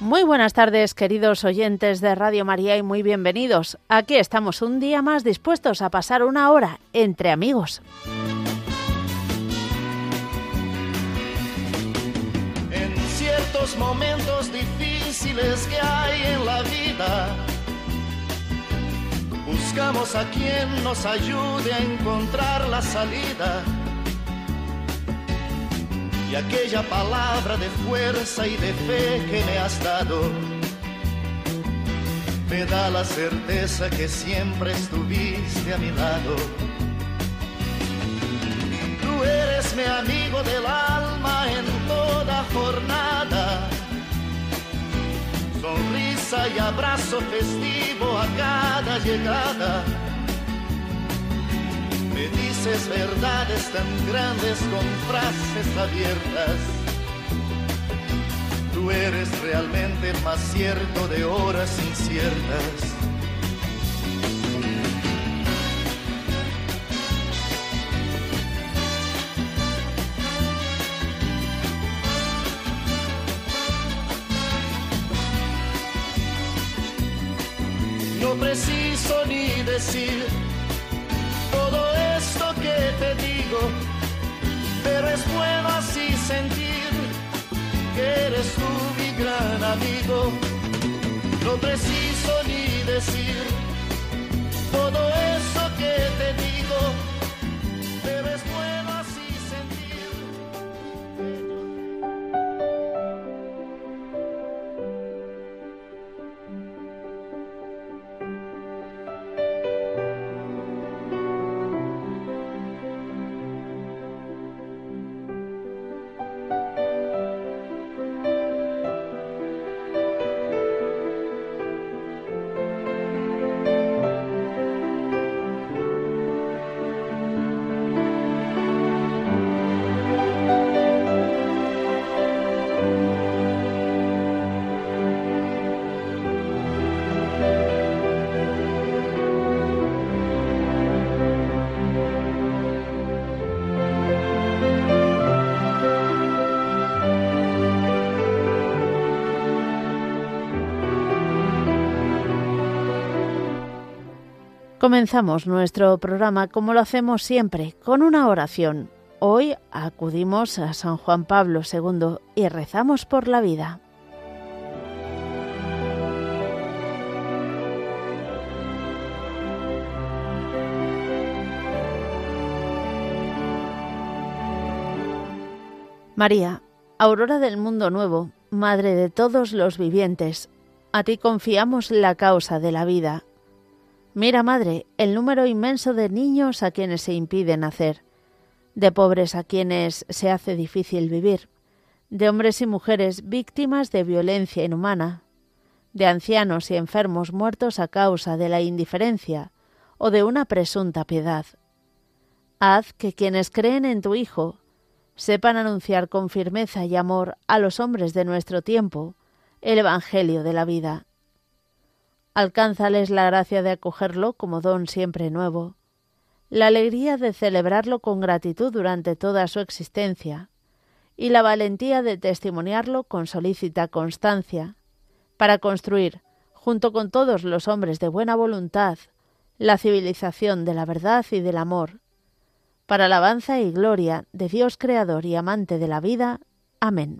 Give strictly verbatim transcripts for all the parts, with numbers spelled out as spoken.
Muy buenas tardes, queridos oyentes de Radio María, y muy bienvenidos. Aquí estamos un día más dispuestos a pasar una hora entre amigos. En ciertos momentos difíciles que hay en la vida, buscamos a quien nos ayude a encontrar la salida. Y aquella palabra de fuerza y de fe que me has dado me da la certeza que siempre estuviste a mi lado. Tú eres mi amigo del alma en toda jornada, sonrisa y abrazo festivo a cada llegada. Me dices verdades tan grandes con frases abiertas. Tú eres realmente el más cierto de horas inciertas. No preciso ni decir todo esto que te digo, pero es bueno así sentir que eres tú mi gran amigo. No preciso ni decir todo eso que te digo, pero es bueno así sentir que yo... Comenzamos nuestro programa como lo hacemos siempre, con una oración. Hoy acudimos a San Juan Pablo segundo y rezamos por la vida. María, aurora del mundo nuevo, madre de todos los vivientes, a ti confiamos la causa de la vida. Mira, Madre, el número inmenso de niños a quienes se impide nacer, de pobres a quienes se hace difícil vivir, de hombres y mujeres víctimas de violencia inhumana, de ancianos y enfermos muertos a causa de la indiferencia o de una presunta piedad. Haz que quienes creen en tu Hijo sepan anunciar con firmeza y amor a los hombres de nuestro tiempo el Evangelio de la vida. Alcánzales la gracia de acogerlo como don siempre nuevo, la alegría de celebrarlo con gratitud durante toda su existencia y la valentía de testimoniarlo con solícita constancia, para construir, junto con todos los hombres de buena voluntad, la civilización de la verdad y del amor, para alabanza y gloria de Dios Creador y amante de la vida. Amén.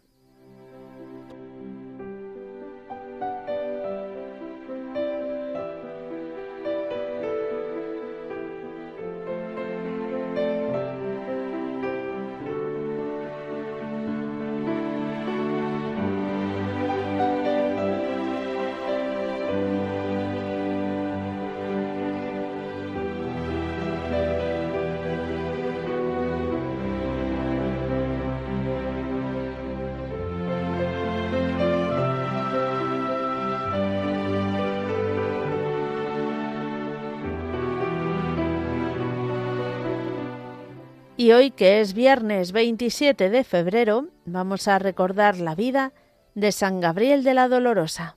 Y hoy, que es viernes veintisiete de febrero, vamos a recordar la vida de San Gabriel de la Dolorosa.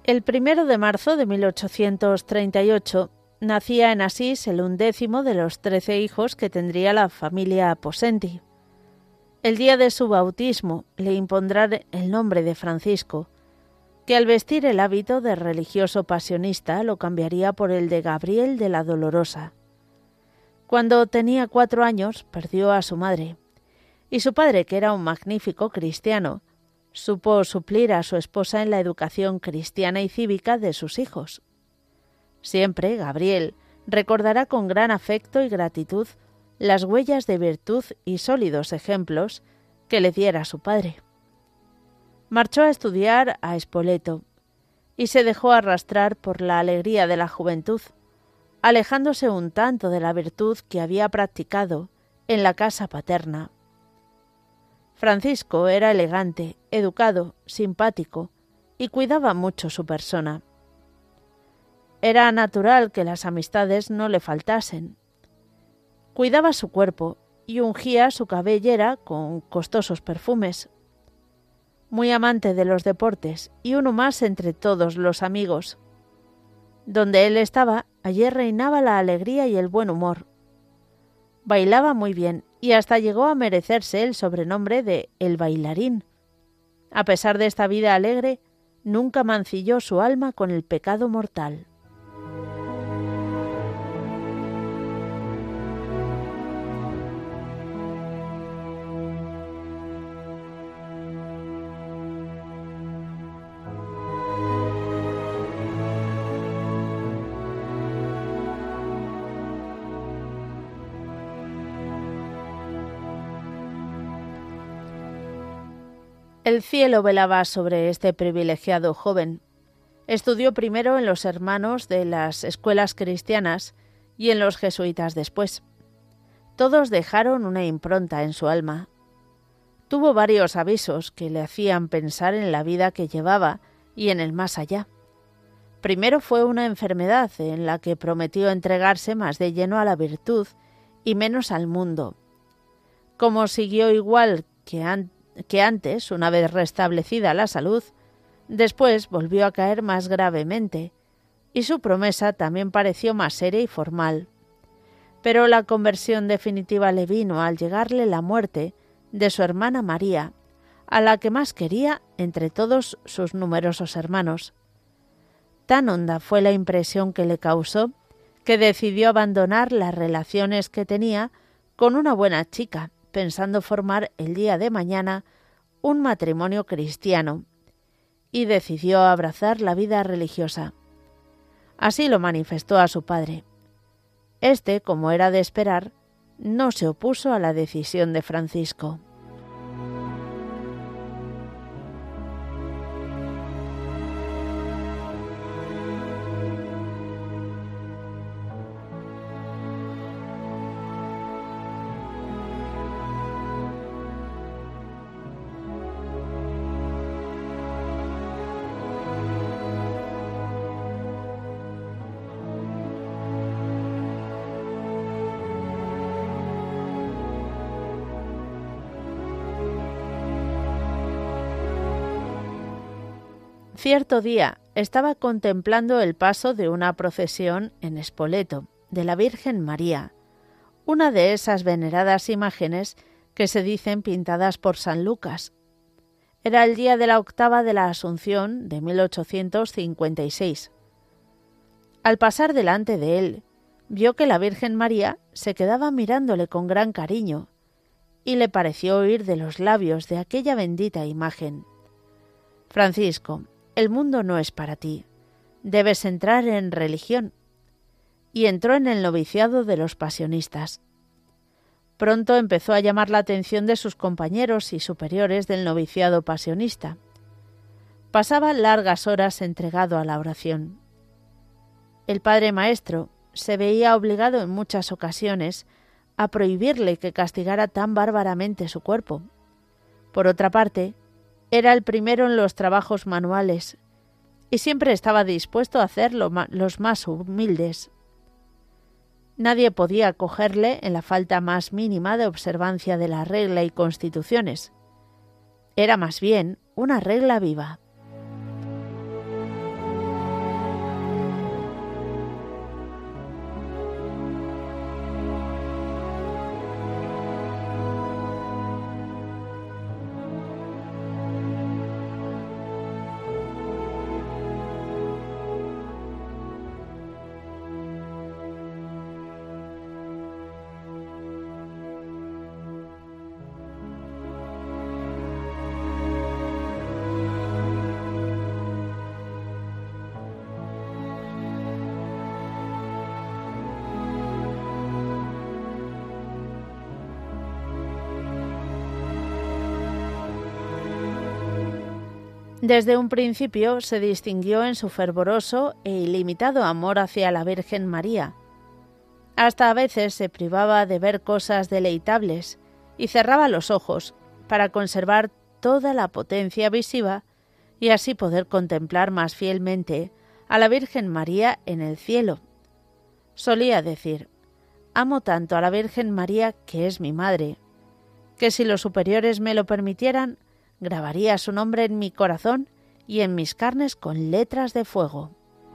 El primero de marzo de mil ochocientos treinta y ocho nacía en Asís el undécimo de los trece hijos que tendría la familia Possenti. El día de su bautismo le impondrán el nombre de Francisco, que al vestir el hábito de religioso pasionista lo cambiaría por el de Gabriel de la Dolorosa. Cuando tenía cuatro años perdió a su madre, y su padre, que era un magnífico cristiano, supo suplir a su esposa en la educación cristiana y cívica de sus hijos. Siempre Gabriel recordará con gran afecto y gratitud las huellas de virtud y sólidos ejemplos que le diera su padre. Marchó a estudiar a Spoleto y se dejó arrastrar por la alegría de la juventud, alejándose un tanto de la virtud que había practicado en la casa paterna. Francisco era elegante, educado, simpático y cuidaba mucho su persona. Era natural que las amistades no le faltasen. Cuidaba su cuerpo y ungía su cabellera con costosos perfumes. Muy amante de los deportes y uno más entre todos los amigos. Donde él estaba, allí reinaba la alegría y el buen humor. Bailaba muy bien y hasta llegó a merecerse el sobrenombre de El Bailarín. A pesar de esta vida alegre, nunca mancilló su alma con el pecado mortal. El cielo velaba sobre este privilegiado joven. Estudió primero en los hermanos de las escuelas cristianas y en los jesuitas después. Todos dejaron una impronta en su alma. Tuvo varios avisos que le hacían pensar en la vida que llevaba y en el más allá. Primero fue una enfermedad en la que prometió entregarse más de lleno a la virtud y menos al mundo. Como siguió igual que antes, que antes, una vez restablecida la salud, después volvió a caer más gravemente, y su promesa también pareció más seria y formal. Pero la conversión definitiva le vino al llegarle la muerte de su hermana María, a la que más quería entre todos sus numerosos hermanos. Tan honda fue la impresión que le causó, que decidió abandonar las relaciones que tenía con una buena chica, pensando formar el día de mañana un matrimonio cristiano, y decidió abrazar la vida religiosa. Así lo manifestó a su padre. Este, como era de esperar, no se opuso a la decisión de Francisco. Cierto día estaba contemplando el paso de una procesión en Spoleto de la Virgen María, una de esas veneradas imágenes que se dicen pintadas por San Lucas. Era el día de la octava de la Asunción de mil ochocientos cincuenta y seis. Al pasar delante de él, vio que la Virgen María se quedaba mirándole con gran cariño y le pareció oír de los labios de aquella bendita imagen: «Francisco, el mundo no es para ti. Debes entrar en religión». Y entró en el noviciado de los pasionistas. Pronto empezó a llamar la atención de sus compañeros y superiores del noviciado pasionista. Pasaba largas horas entregado a la oración. El padre maestro se veía obligado en muchas ocasiones a prohibirle que castigara tan bárbaramente su cuerpo. Por otra parte, era el primero en los trabajos manuales y siempre estaba dispuesto a hacer lo ma- los más humildes. Nadie podía acogerle en la falta más mínima de observancia de la regla y constituciones. Era más bien una regla viva. Desde un principio se distinguió en su fervoroso e ilimitado amor hacia la Virgen María. Hasta a veces se privaba de ver cosas deleitables y cerraba los ojos para conservar toda la potencia visiva y así poder contemplar más fielmente a la Virgen María en el cielo. Solía decir: amo tanto a la Virgen María, que es mi madre, que si los superiores me lo permitieran, grabaría su nombre en mi corazón y en mis carnes con letras de fuego.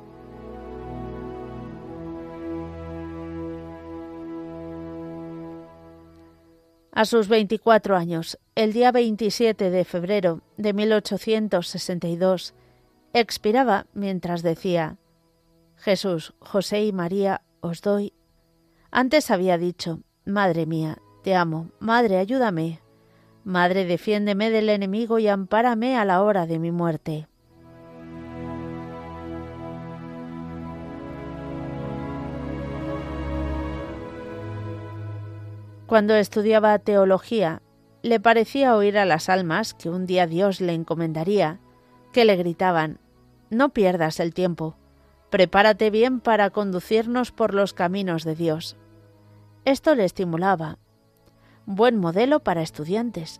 A sus veinticuatro años, el día veintisiete de febrero de mil ochocientos sesenta y dos, expiraba mientras decía: Jesús, José y María, os doy. Antes había dicho: Madre mía, te amo, Madre, ayúdame. Madre, defiéndeme del enemigo y ampárame a la hora de mi muerte. Cuando estudiaba teología, le parecía oír a las almas que un día Dios le encomendaría, que le gritaban: no pierdas el tiempo, prepárate bien para conducirnos por los caminos de Dios. Esto le estimulaba. Buen modelo para estudiantes.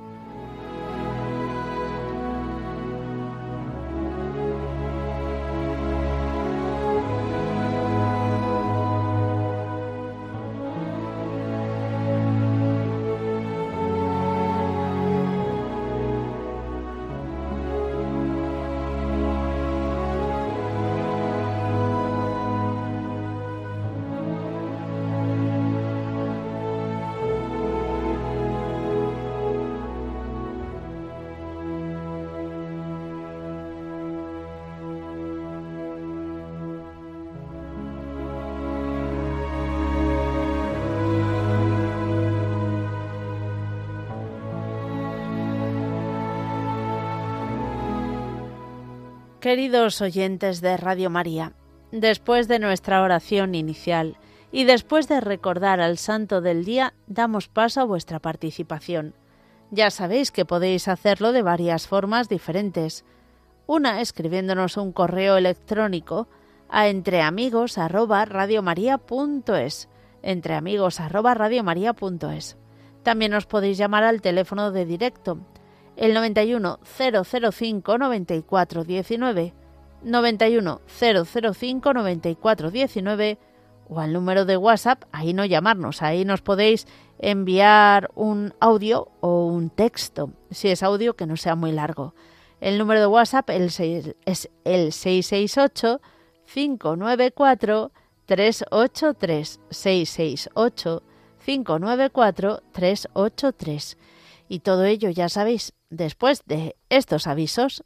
Queridos oyentes de Radio María, después de nuestra oración inicial y después de recordar al santo del día, damos paso a vuestra participación. Ya sabéis que podéis hacerlo de varias formas diferentes. Una, escribiéndonos un correo electrónico a entreamigos arroba radiomaria punto es, entreamigos arroba radiomaria punto es. También os podéis llamar al teléfono de directo, el noventa y uno, cero cero cinco, noventa y cuatro diecinueve, noventa y uno, cero cero cinco, noventa y cuatro diecinueve, o al número de WhatsApp, ahí no llamarnos, ahí nos podéis enviar un audio o un texto, si es audio que no sea muy largo. El número de WhatsApp el seis, es el seis seis ocho, cinco nueve cuatro, tres ocho tres, seis seis ocho, cinco nueve cuatro, tres ocho tres. Y todo ello, ya sabéis, después de estos avisos.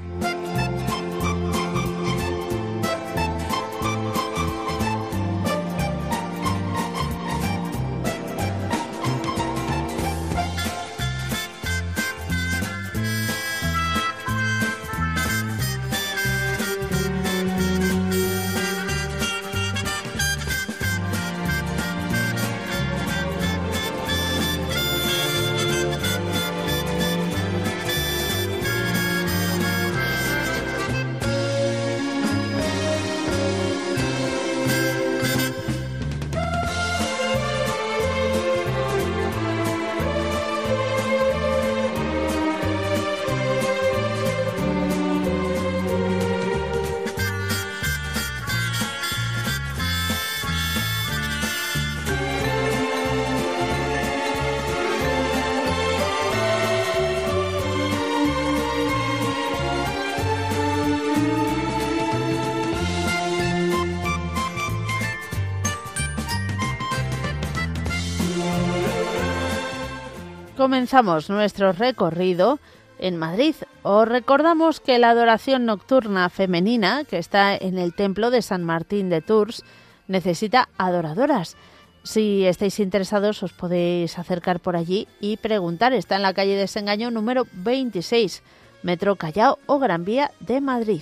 Comenzamos nuestro recorrido en Madrid. Os recordamos que la adoración nocturna femenina, que está en el templo de San Martín de Tours, necesita adoradoras. Si estáis interesados, os podéis acercar por allí y preguntar. Está en la calle Desengaño número veintiséis, Metro Callao o Gran Vía de Madrid.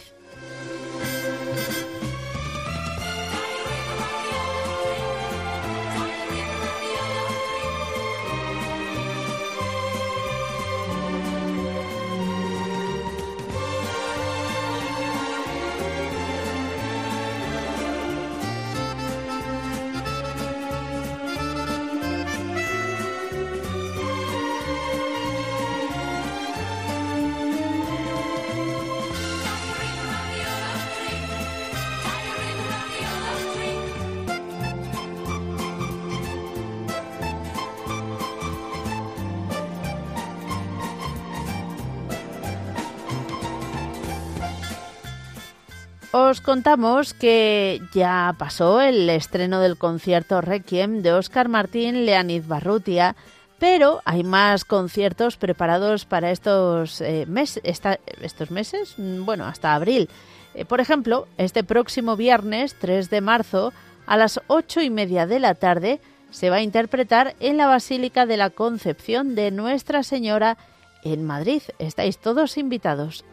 Os contamos que ya pasó el estreno del concierto Requiem de Óscar Martín Leonid Barrutia, pero hay más conciertos preparados para estos, eh, mes, esta, estos meses, bueno, hasta abril. Eh, por ejemplo, este próximo viernes, tres de marzo, a las ocho y media de la tarde, se va a interpretar en la Basílica de la Concepción de Nuestra Señora en Madrid. Estáis todos invitados.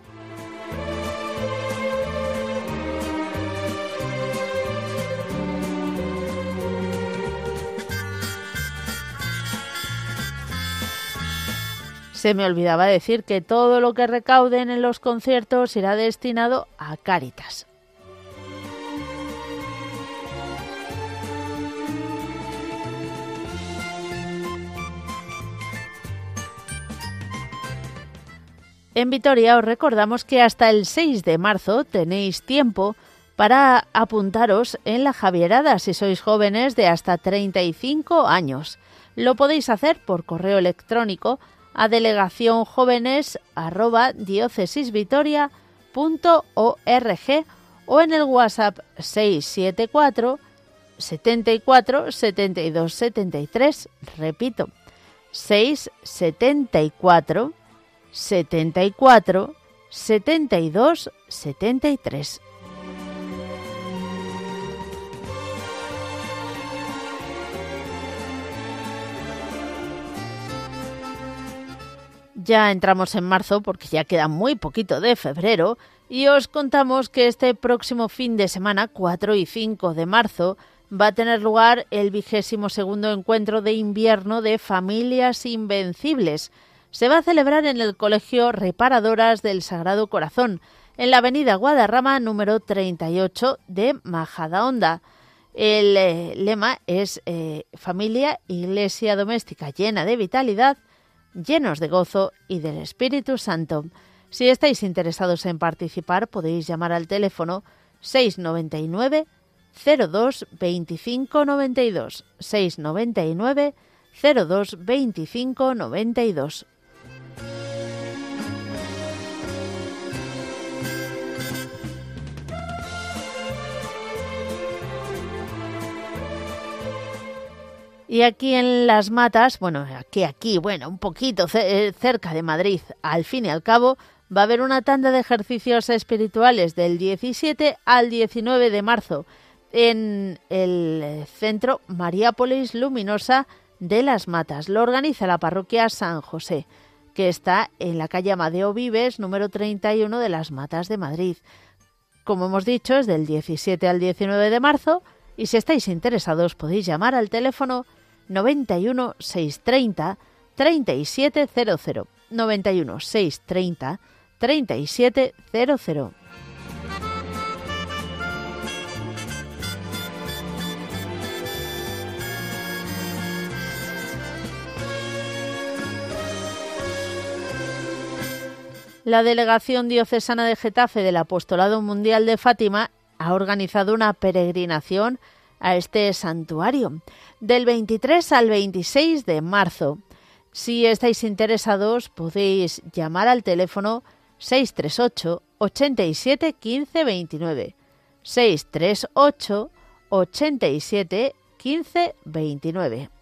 Se me olvidaba decir que todo lo que recauden en los conciertos irá destinado a Cáritas. En Vitoria os recordamos que hasta el seis de marzo tenéis tiempo para apuntaros en la Javierada si sois jóvenes de hasta treinta y cinco años. Lo podéis hacer por correo electrónico a delegacionjovenes arroba diocesisvitoria punto org o en el WhatsApp seis siete cuatro setenta y cuatro setenta y dos setenta y tres. Repito, seis setenta y cuatro setenta y cuatro setenta y dos setenta y tres. Ya entramos en marzo porque ya queda muy poquito de febrero y os contamos que este próximo fin de semana, cuatro y cinco de marzo, va a tener lugar el vigésimo segundo encuentro de invierno de Familias Invencibles. Se va a celebrar en el Colegio Reparadoras del Sagrado Corazón, en la avenida Guadarrama número treinta y ocho de Majadahonda. El eh, lema es eh, Familia, Iglesia Doméstica llena de vitalidad, llenos de gozo y del Espíritu Santo. Si estáis interesados en participar, podéis llamar al teléfono seis noventa y nueve cero dos veinticinco noventa y dos, seis noventa y nueve cero dos veinticinco noventa y dos. Y aquí en Las Matas, bueno, aquí, aquí, bueno, un poquito cerca de Madrid, al fin y al cabo, va a haber una tanda de ejercicios espirituales del diecisiete al diecinueve de marzo en el Centro Mariápolis Luminosa de Las Matas. Lo organiza la parroquia San José, que está en la calle Amadeo Vives, número treinta y uno de Las Matas de Madrid. Como hemos dicho, es del diecisiete al diecinueve de marzo y si estáis interesados podéis llamar al teléfono noventa y uno seiscientos treinta treinta y siete cero cero, noventa y uno seiscientos treinta treinta y siete cero cero. La Delegación Diocesana de Getafe del Apostolado Mundial de Fátima ha organizado una peregrinación a este santuario del veintitrés al veintiséis de marzo. Si estáis interesados, podéis llamar al teléfono seis tres ocho ochenta y siete quince veintinueve, seis tres ocho ochenta y siete quince veintinueve.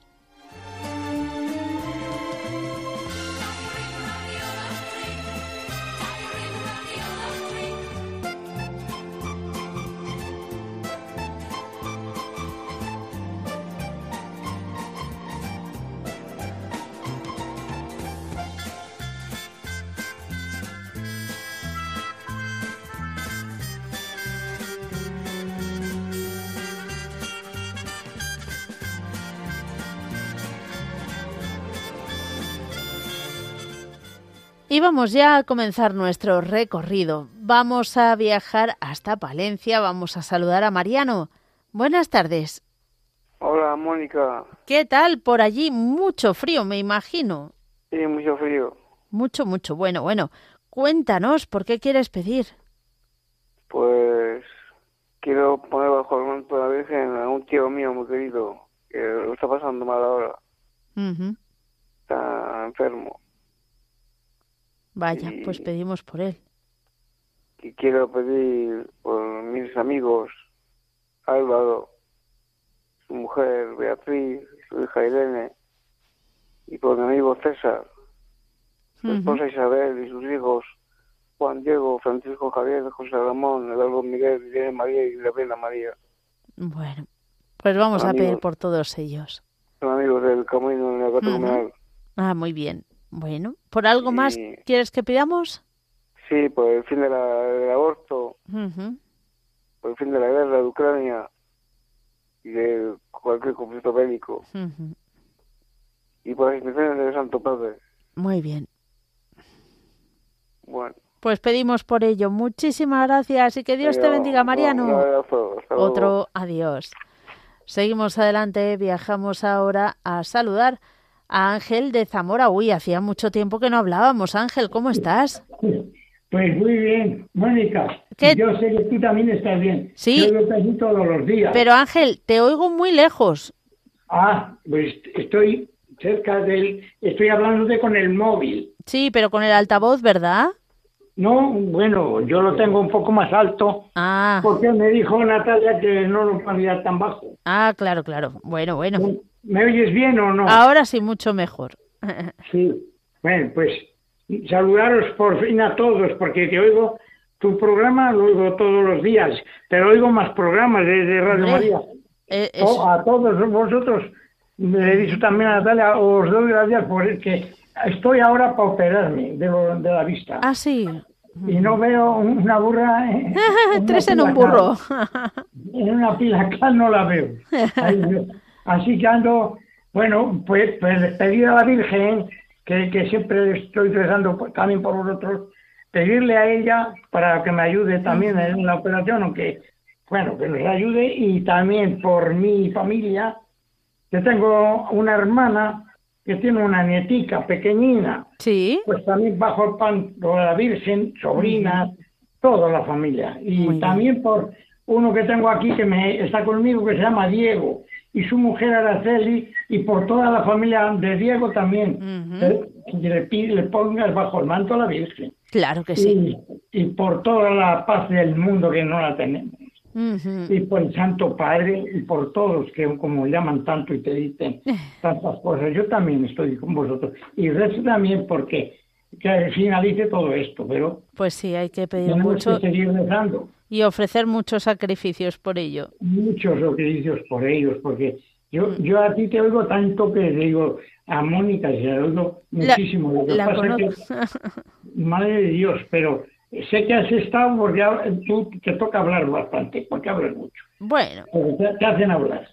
Y vamos ya a comenzar nuestro recorrido. Vamos a viajar hasta Palencia, vamos a saludar a Mariano. Buenas tardes. Hola, Mónica. ¿Qué tal por allí? Mucho frío, me imagino. Sí, mucho frío. Mucho, mucho. Bueno, bueno, cuéntanos, ¿por qué quieres pedir? Pues quiero poner bajo el manto de la Virgen a un tío mío muy querido, que lo está pasando mal ahora. Uh-huh. Está enfermo. Vaya, y, pues pedimos por él. Y quiero pedir por mis amigos, Álvaro, su mujer Beatriz, su hija Irene, y por mi amigo César, su esposa uh-huh. Isabel y sus hijos Juan Diego, Francisco Javier, José Ramón, Eduardo Miguel, Irene María y Gabriela María. Bueno, pues vamos Son a amigos, pedir por todos ellos. Son amigos del camino en el gato comunal. Ah, muy bien. Bueno, ¿por algo y... más quieres que pidamos? Sí, por el fin de la, del aborto, uh-huh. por el fin de la guerra de Ucrania y de cualquier conflicto bélico. Uh-huh. Y por las intenciones del Santo Padre. Muy bien. Bueno. Pues pedimos por ello. Muchísimas gracias y que Dios Adiós. te bendiga, Mariano. Un abrazo. Hasta luego. Otro adiós. Seguimos adelante, viajamos ahora a saludar a Ángel de Zamora. Uy, hacía mucho tiempo que no hablábamos. Ángel, ¿cómo estás? Pues muy bien, Mónica. ¿Qué? Yo sé que tú también estás bien. Sí. Yo lo pedí todos los días. Pero Ángel, te oigo muy lejos. Ah, pues estoy cerca del... Estoy hablándote con el móvil. Sí, pero con el altavoz, ¿verdad? No, bueno, yo lo tengo un poco más alto. Ah. Porque me dijo Natalia que no lo podía tan bajo. Ah, claro, claro. Bueno, bueno. ¿Me oyes bien o no? Ahora sí, mucho mejor. Sí. Bueno, pues saludaros por fin a todos, porque te oigo, tu programa lo oigo todos los días, pero oigo más programas de, de Radio Hombre, María. Eh, es... oh, a todos vosotros, le he dicho también a Natalia, os doy gracias porque estoy ahora para operarme de, lo, de la vista. Ah, sí. Y no veo una burra. En una Tres en un burro. En una pila cal no la veo. Así que ando, bueno, pues, pues pedir a la Virgen, que, que siempre estoy rezando también por vosotros, pedirle a ella para que me ayude también en la operación, aunque, bueno, que nos ayude, y también por mi familia, que tengo una hermana que tiene una nietica pequeñina. Sí. Pues también bajo el pan por la Virgen, sobrinas, uh-huh. toda la familia. Y Muy también bien. Por uno que tengo aquí que me está conmigo, que se llama Diego, y su mujer Araceli, y por toda la familia de Diego también. Uh-huh. Le, le, le pongas bajo el manto a la Virgen. Claro que sí. Y, y por toda la paz del mundo que no la tenemos. Uh-huh. Y por el Santo Padre y por todos que como llaman tanto y te dicen tantas cosas. Yo también estoy con vosotros. Y rezo también porque que finalice todo esto, pero pues sí, hay que pedir tenemos mucho que seguir rezando. Y ofrecer muchos sacrificios por ello. Muchos sacrificios por ellos, porque yo, uh-huh. yo a ti te oigo tanto que digo, a Mónica se la oigo muchísimo. La, Lo que la pasa es que, madre de Dios, pero sé que has estado porque tú te toca hablar bastante, porque hablas mucho. Bueno. Porque te, te hacen hablar.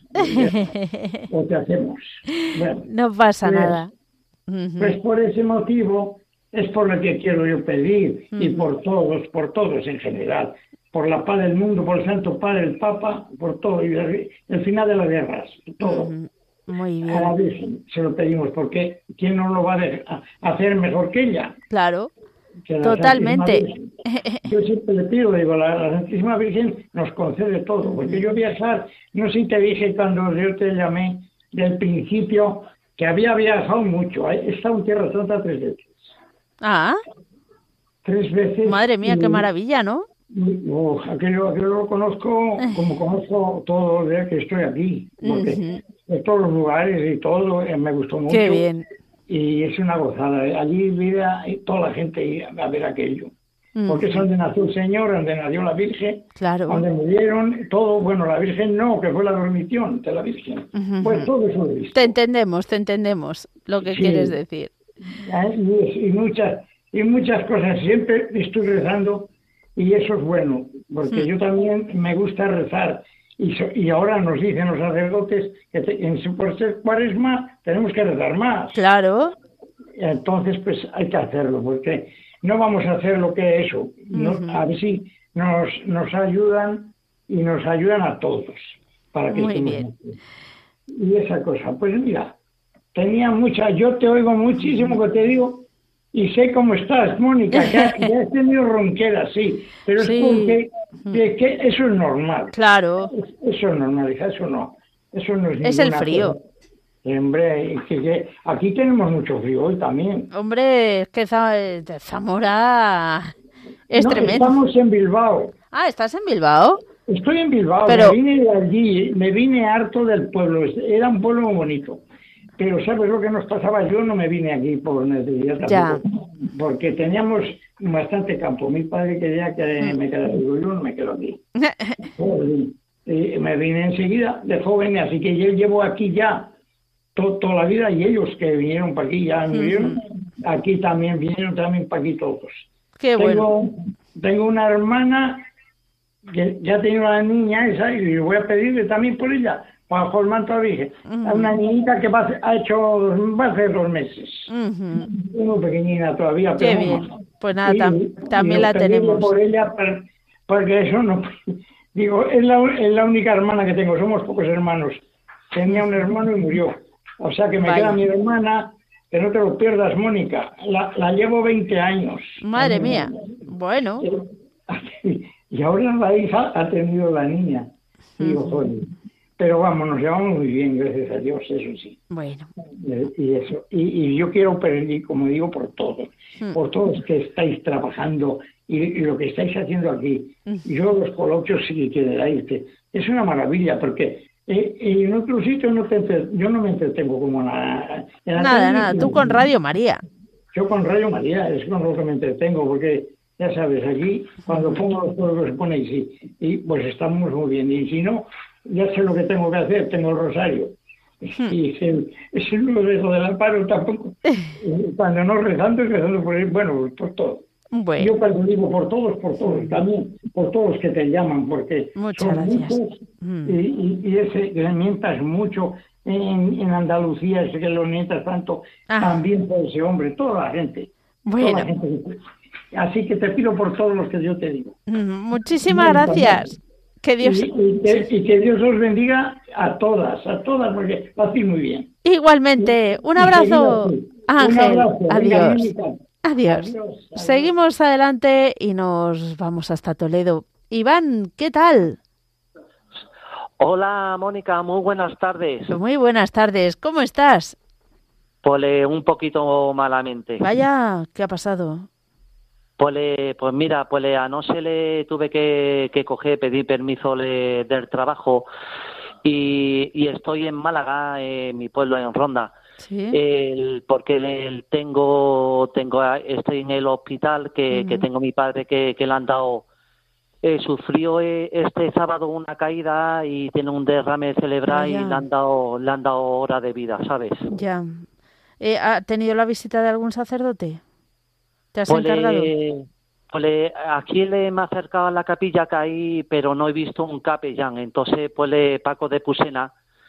O te hacemos. Bueno, no pasa pues, nada. Uh-huh. Pues por ese motivo es por lo que quiero yo pedir, uh-huh. y por todos, por todos en general. Por la paz del mundo, por el Santo Padre, el Papa, por todo. Y el, el final de las guerras, todo. Uh-huh. Muy bien. A la Virgen se lo pedimos, porque ¿quién no lo va a hacer mejor que ella? Claro. Totalmente. Yo siempre le pido, digo, la, la Santísima Virgen nos concede todo, porque yo viajar, no sé si te dije cuando yo te llamé del principio, que había viajado mucho, he estado en Tierra Santa tres veces. Ah. Tres veces. Madre mía, y, qué maravilla, ¿no? Oh, aquello, aquello lo conozco como conozco todo desde que estoy aquí, porque uh-huh. de todos los lugares y todo, me gustó mucho. Qué bien. Y es una gozada. Allí vive toda la gente a ver aquello. Uh-huh. Porque es donde nació el Señor, donde nació la Virgen, claro. donde murieron, todo, bueno, la Virgen no, que fue la dormición de la Virgen. Uh-huh. Pues todo eso lo he visto. Te entendemos, te entendemos lo que sí. quieres decir. Y, y, muchas, y muchas cosas. Siempre estoy rezando y eso es bueno, porque uh-huh. yo también me gusta rezar. Y, so, y ahora nos dicen los sacerdotes que te, en, por ser cuaresma tenemos que rezar más. Claro. Entonces, pues hay que hacerlo, porque no vamos a hacer lo que es eso. No, uh-huh. A ver si nos, nos ayudan y nos ayudan a todos. Para que Muy bien. Aquí. Y esa cosa, pues mira, tenía mucha, yo te oigo muchísimo que te digo, y sé cómo estás, Mónica, que has, que has tenido ronquera, sí, pero sí. es porque que, que eso es normal. Claro. Eso es normal, hija, eso no. Eso no es Es el frío. Cosa. Hombre, que, que aquí tenemos mucho frío hoy también. Hombre, es que de Zamora Es no, tremendo. Estamos en Bilbao. Ah, ¿estás en Bilbao? Estoy en Bilbao, Pero... me vine de allí, me vine harto del pueblo, era un pueblo muy bonito. Pero ¿sabes lo que nos pasaba? Yo no me vine aquí por necesidad tampoco, porque teníamos bastante campo. Mi padre quería que me quedara, digo, yo no me quedo aquí. Y me vine enseguida de joven, así que yo llevo aquí ya to toda la vida, y ellos que vinieron para aquí ya vinieron, uh-huh. aquí también vinieron también para aquí todos. Qué tengo, bueno. Tengo una hermana que ya tengo la niña esa y voy a pedirle también por ella, bajo el manto de Virgen, uh-huh. a una niñita que va, ha hecho, va a hacer dos meses. Uh-huh. Muy pequeñina todavía. Qué pero bien. No. Pues nada, y, tam también y la tenemos. por ella, porque eso no... Digo, es la, es la única hermana que tengo, somos pocos hermanos. Tenía un hermano y murió. O sea que me Vaya. queda mi hermana, que no te lo pierdas, Mónica. La, la llevo veinte años. Madre mía. Bueno. Y ahora la hija ha tenido la niña. Digo, uh-huh. joder. Pero vamos, nos llevamos muy bien, gracias a Dios, eso sí. Bueno. Y eso. Y, y yo quiero pedir, como digo, por todos, uh-huh. por todos que estáis trabajando y, y lo que estáis haciendo aquí. Uh-huh. Yo los coloquios sí que queráis, que es una maravilla, porque eh, en otros sitios no te, yo no me entretengo como en la, en la Nada, nada, tú con Radio María. Yo con Radio María, es con lo que me entretengo, porque ya sabes, aquí cuando pongo los juegos se pone y sí, y pues estamos muy bien, y si no, ya sé lo que tengo que hacer, tengo el rosario. Hmm. Y si, si no lo dejo del amparo tampoco, cuando no rezando, rezando por él, bueno, por todo. Bueno. Yo cuando digo por todos, por todos, también por todos los que te llaman, porque muchas son gracias. muchos, mm. y, y, y ese que mientas mucho en, en Andalucía, ese que lo mientas tanto, ah. también por ese hombre, toda la gente. Bueno. Toda la gente que, así que te pido por todos los que yo te digo. Mm, muchísimas Muy gracias. Que Dios... Y, y, que, y que Dios os bendiga a todas, a todas, porque lo hacéis muy bien. Igualmente. Un abrazo, Ángel. Un abrazo. Adiós. Venga, Adiós. Adiós. Adiós. Seguimos adelante y nos vamos hasta Toledo. Iván, ¿qué tal? Hola, Mónica, muy buenas tardes. Muy buenas tardes. ¿Cómo estás? Pues eh, un poquito malamente. Vaya, ¿qué ha pasado? Pues, eh, pues mira, pues eh, anoche le tuve que, que coger, pedir permiso le, del trabajo y, y estoy en Málaga, eh, mi pueblo en Ronda. ¿Sí? El, porque el, tengo, tengo, estoy en el hospital que, uh-huh. que tengo mi padre que, que le han dado, eh, sufrió eh, este sábado una caída y tiene un derrame cerebral ah, y le han dado, le han dado hora de vida, ¿sabes? Ya. Eh, ¿Ha tenido la visita de algún sacerdote? ¿Te has pues encargado? Le, pues le, aquí le me he acercado a la capilla que hay, pero no he visto un capellán. Entonces, pues le, Paco de Pusena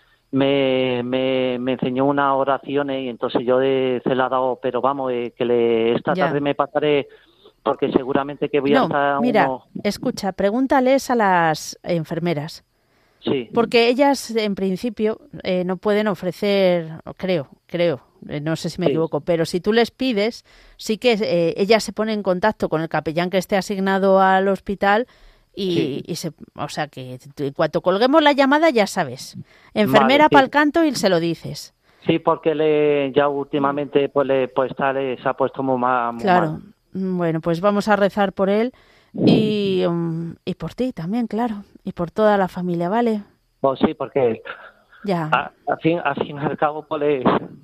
Me, me, me enseñó unas oraciones y entonces yo de, se la he dado, pero vamos, eh, que le, esta ya. tarde me pasaré porque seguramente que voy no, a estar... mira, uno... escucha, pregúntales a las enfermeras. Sí. Porque ellas, en principio, eh, no pueden ofrecer, creo, creo, eh, no sé si me sí. equivoco, pero si tú les pides, sí que eh, ellas se ponen en contacto con el capellán que esté asignado al hospital. Y, sí. y se, o sea que cuando colguemos la llamada ya sabes, enfermera vale, para el sí. canto y se lo dices. Sí, porque le ya últimamente pues le pues está, le, se ha puesto muy mal. Muy claro, mal. Bueno, pues vamos a rezar por él y, um, y por ti también, claro, y por toda la familia, ¿vale? Pues sí, porque ya. A, a fin al fin y al cabo pues le,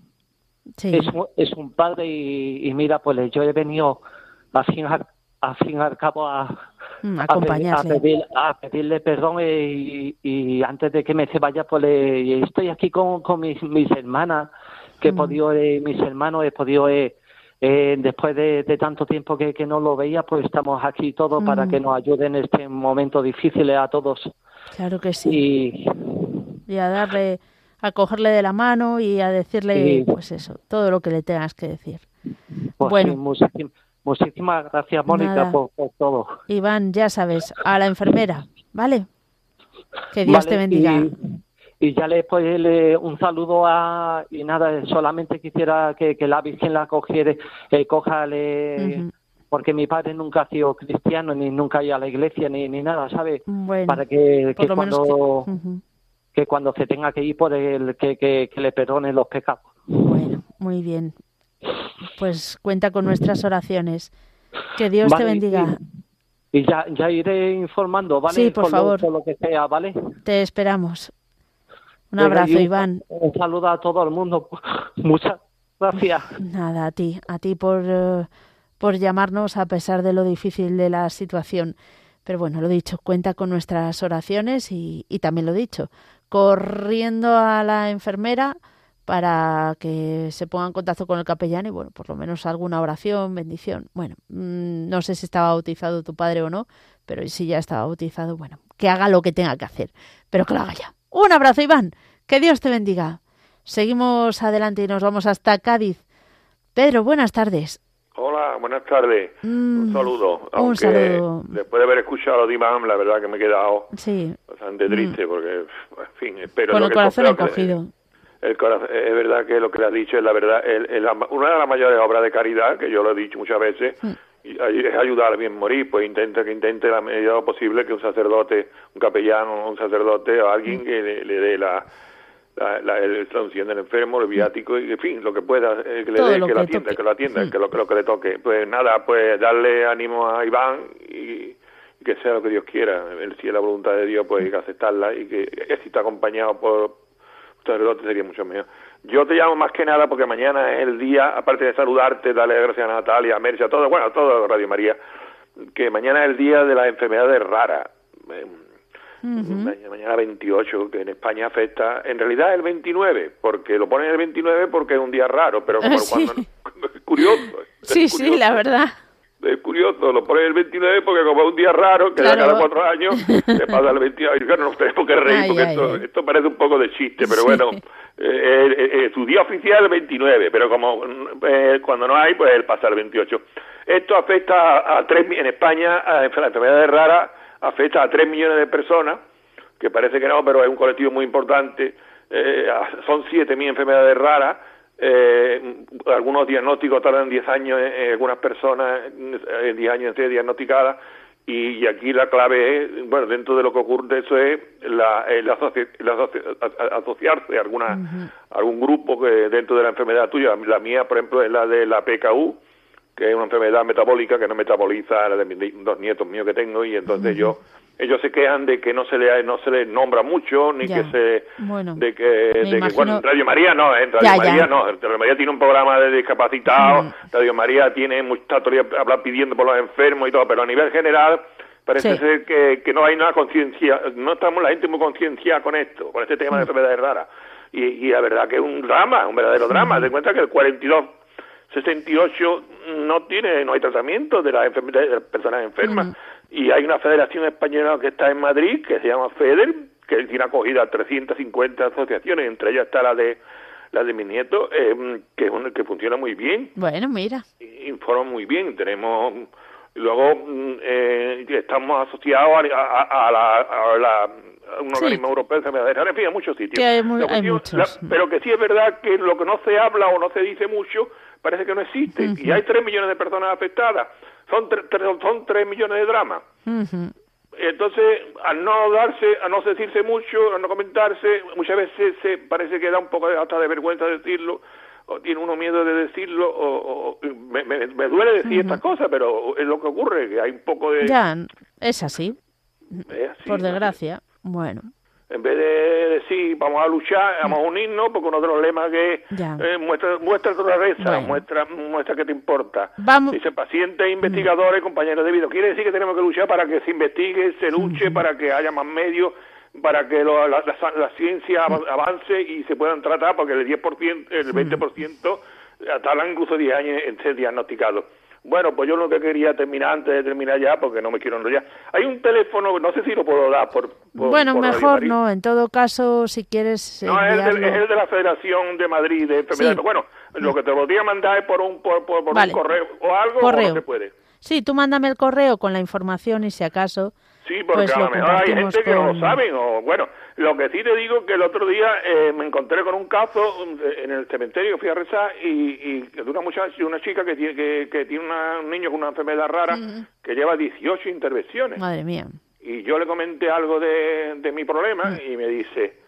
sí. es, un, es un padre y, y mira pues le, yo he venido al fin al, al fin y al cabo a acompañarle. A, pedir, a pedirle perdón y, y antes de que me se vaya, pues le, estoy aquí con, con mis, mis hermanas, que he mm. podido, eh, mis hermanos, he podido, eh, eh, después de, de tanto tiempo que, que no lo veía, pues estamos aquí todos mm. para que nos ayuden en este momento difícil a todos. Claro que sí. Y, y a darle, a cogerle de la mano y a decirle, y, pues eso, todo lo que le tengas que decir. Pues bueno. Sí, muchísimo. Muchísimas gracias, Mónica, por, por todo. Iván, ya sabes, a la enfermera, ¿vale? Que Dios vale, te bendiga. Y, y ya le pues le, un saludo a... Y nada, solamente quisiera que, que la Virgen la cogiera, que coja, le, uh-huh. porque mi padre nunca ha sido cristiano, ni nunca ha ido a la iglesia, ni, ni nada, ¿sabes? Bueno, para que, que lo cuando... Que... Uh-huh. que cuando se tenga que ir, por el, que, que, que le perdone los pecados. Bueno, muy bien. Pues cuenta con nuestras oraciones. Que Dios vale, te bendiga. Y ya, ya iré informando, ¿vale? Sí, por Con favor. Lo, con lo que sea, ¿vale? Te esperamos. Un Venga, abrazo, y un, Iván. Un saludo a todo el mundo. Muchas gracias. Nada, a ti, a ti por, uh, por llamarnos a pesar de lo difícil de la situación. Pero bueno, lo dicho, cuenta con nuestras oraciones y, y también lo dicho, corriendo a la enfermera para que se ponga en contacto con el capellán y bueno, por lo menos alguna oración, bendición. Bueno, mmm, no sé si estaba bautizado tu padre o no, pero si ya estaba bautizado, bueno, que haga lo que tenga que hacer, pero que lo haga ya. Un abrazo, Iván, que Dios te bendiga. Seguimos adelante y nos vamos hasta Cádiz. Pedro, buenas tardes. Hola, buenas tardes. Mm, un saludo. Aunque un saludo. Después de haber escuchado a Iván, la verdad que me he quedado sí. bastante triste mm. porque, en fin, espero... Con lo el que corazón encogido. El corazón, es verdad que lo que le has dicho es la verdad. El, el, una de las mayores obras de caridad, que yo lo he dicho muchas veces, mm. es ayudar a bien morir. Pues intenta que intente la medida posible que un sacerdote, un capellán o un sacerdote o alguien mm. que le, le dé la... La, la, la traducción del enfermo, el viático, y en fin, lo que pueda, eh, que le dé, que, que lo atienda, toque. que lo atienda, sí. que, lo, que lo que le toque. Pues nada, pues darle ánimo a Iván y, y que sea lo que Dios quiera. Si es la voluntad de Dios, pues hay que aceptarla y que si está acompañado por un sacerdote sería mucho mejor. Yo te llamo más que nada porque mañana es el día, aparte de saludarte, darle gracias a Natalia, a Mercia, a todo, bueno, a todo Radio María, que mañana es el día de las enfermedades raras. Eh, Uh-huh. Mañana veintiocho, que en España afecta, en realidad el veintinueve, porque lo ponen el veintinueve porque es un día raro, pero como sí. cuando es curioso. Sí, es curioso, sí, la verdad. Es curioso, lo ponen el veintinueve porque como es un día raro, que claro. cada cuatro años se pasa el veintinueve, y claro, no tenemos que reír ay, porque ay, esto, ay. esto parece un poco de chiste, pero sí. bueno, eh, eh, eh, su día oficial es el veintinueve, pero como eh, cuando no hay, pues él pasa el veintiocho. Esto afecta a, a tres, en España, a enfermedades raras, afecta a tres millones de personas, que parece que no, pero es un colectivo muy importante. Eh, son siete mil enfermedades raras. Eh, algunos diagnósticos tardan diez años en, en algunas personas, en diez años en ser diagnosticadas. Y, y aquí la clave es, bueno, dentro de lo que ocurre, eso es la, el, asoci, el asoci, asociarse a alguna, uh-huh. algún grupo que dentro de la enfermedad tuya. La mía, por ejemplo, es la de la P K U, que es una enfermedad metabólica que no metaboliza la de mis dos nietos míos que tengo, y entonces uh-huh. yo ellos se quejan de que no se le no se le nombra mucho ni ya. que se bueno, de que, de imagino... que bueno, Radio María no, en Radio ya, María ya. no, Radio María tiene un programa de discapacitados, uh-huh. Radio María tiene mucha historia hablar pidiendo por los enfermos y todo, pero a nivel general parece sí. ser que, que no hay una conciencia, no estamos la gente muy concienciada con esto, con este tema uh-huh. de enfermedades raras, y, y la verdad que es un drama, un verdadero drama. Uh-huh. Te cuenta que el cuarenta y dos sesenta y ocho no tiene no hay tratamiento de las enfermedades de las personas enfermas. Uh-huh. Y hay una federación española que está en Madrid, que se llama FEDER, que tiene acogida a trescientas cincuenta asociaciones, entre ellas está la de la de mi nieto, eh, que, que funciona muy bien. Bueno, mira. Informa muy bien. Tenemos luego eh, estamos asociados a, a, a la, a la a un sí. organismo europeo de enfermedades raras, en fin, a muchos sitios. Que hay, muy, hay cuestión, muchos. La, pero que sí es verdad que lo que no se habla o no se dice mucho parece que no existe. Uh-huh. Y hay tres millones de personas afectadas. Son, tre- tre- son tres millones de dramas. Uh-huh. Entonces, al no darse, a no decirse mucho, a no comentarse, muchas veces se parece que da un poco de, hasta de vergüenza decirlo, o tiene uno miedo de decirlo, o, o me, me, me duele decir uh-huh. estas cosas, pero es lo que ocurre, que hay un poco de... Ya, es así, es así por desgracia, ¿no? Bueno. En vez de decir, vamos a luchar, vamos a unirnos, porque uno de los lemas que eh, muestra, muestra tu rareza, bueno. muestra, muestra que te importa. Vamos. Dice pacientes, investigadores, mm. compañeros de vida. Quiere decir que tenemos que luchar para que se investigue, se luche, mm. para que haya más medios, para que lo, la, la, la ciencia mm. avance y se puedan tratar, porque el diez por ciento, el veinte por ciento tardan incluso diez años en ser diagnosticados. Bueno, pues yo lo que quería terminar antes de terminar ya, porque no me quiero enrollar. Hay un teléfono, no sé si lo puedo dar por... por bueno, por mejor no, en todo caso, si quieres No, es el, de, es el de la Federación de Madrid de Enfermedades. Sí. Bueno, lo que te podría mandar es por un por, por, por vale. un correo o algo, correo. O no se puede. Sí, tú mándame el correo con la información y si acaso... Sí, porque pues a lo mejor hay gente que con... no lo saben, o bueno, lo que sí te digo que el otro día eh, me encontré con un caso en el cementerio, fui a rezar, y, y de una muchacha, una chica que tiene que, que tiene una, un niño con una enfermedad rara, uh-huh. que lleva dieciocho intervenciones. Madre mía. Y yo le comenté algo de, de mi problema, uh-huh. y me dice,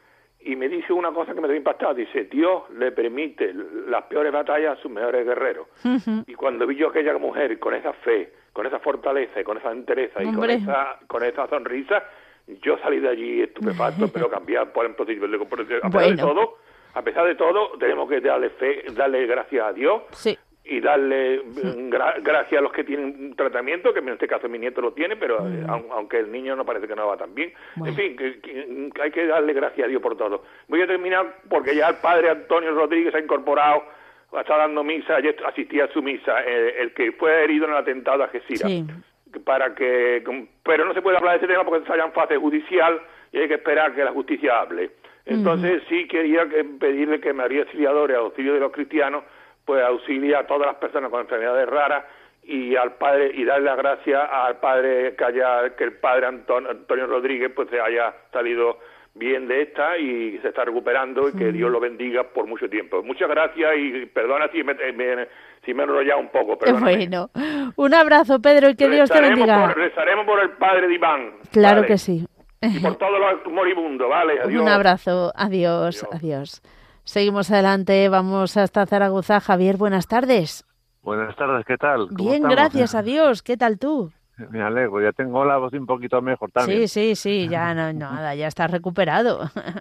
y me dice una cosa que me ha impactado. Dice, Dios le permite las peores batallas a sus mejores guerreros. Uh-huh. Y cuando vi yo a aquella mujer con esa fe, con esa fortaleza y con esa entereza y con esa, con esa sonrisa, yo salí de allí estupefacto, pero cambiar por el posible. A pesar bueno. de todo, a pesar de todo, tenemos que darle fe, darle gracias a Dios. Sí. Y darle gra- gracias a los que tienen un tratamiento, que en este caso mi nieto lo tiene, pero mm. eh, aunque el niño no parece que no va tan bien. Bueno. En fin, que, que hay que darle gracias a Dios por todo. Voy a terminar porque ya el padre Antonio Rodríguez ha incorporado, está dando misa, ayer asistía a su misa, eh, el que fue herido en el atentado a Algeciras. Sí. Para que, pero no se puede hablar de ese tema porque está ya en fase judicial y hay que esperar que la justicia hable. Entonces mm. sí quería que, pedirle que María Auxiliadora, auxilio de los cristianos, pues auxilia a todas las personas con enfermedades raras y al padre y darle las gracias al padre que haya que el padre Antonio, Antonio Rodríguez pues se haya salido bien de esta y se está recuperando y que Dios lo bendiga por mucho tiempo. Muchas gracias y perdona si me, me, si me he enrollado un poco. Perdóname. Bueno, un abrazo, Pedro, y que Dios te bendiga. Por, rezaremos por el padre de Iván. Claro ¿vale? que sí. Y por todos los moribundos, ¿vale? Adiós. Un abrazo, adiós, adiós. adiós. Seguimos adelante, vamos hasta Zaragoza. Javier, buenas tardes. Buenas tardes, ¿qué tal? ¿Cómo Bien, estamos? Gracias a Dios. ¿Qué tal tú? Me alegro, ya tengo la voz un poquito mejor también. Sí, sí, sí, ya no, nada, ya estás recuperado.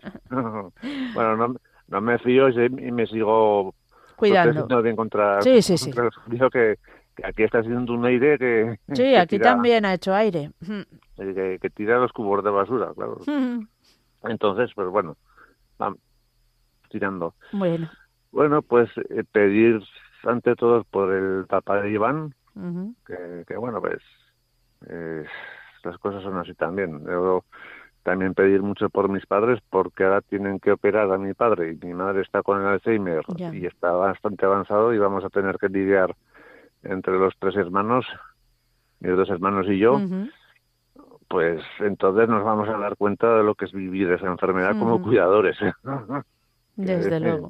Bueno, no, no me fío y me sigo cuidando bien contra, sí, sí, sí. contra el frío que, que aquí está haciendo un aire que... Sí, que aquí tira, también ha hecho aire. Que, que tira los cubos de basura, claro. Entonces, pues bueno, vamos. Tirando. Bueno. Bueno, pues eh, pedir ante todo por el papá de Iván, uh-huh. que, que bueno, pues eh, las cosas son así también. Luego también pedir mucho por mis padres porque ahora tienen que operar a mi padre y mi madre está con el Alzheimer yeah. y está bastante avanzado y vamos a tener que lidiar entre los tres hermanos, mis dos hermanos y yo. Uh-huh. Pues entonces nos vamos a dar cuenta de lo que es vivir esa enfermedad uh-huh. como cuidadores. Desde eh, luego.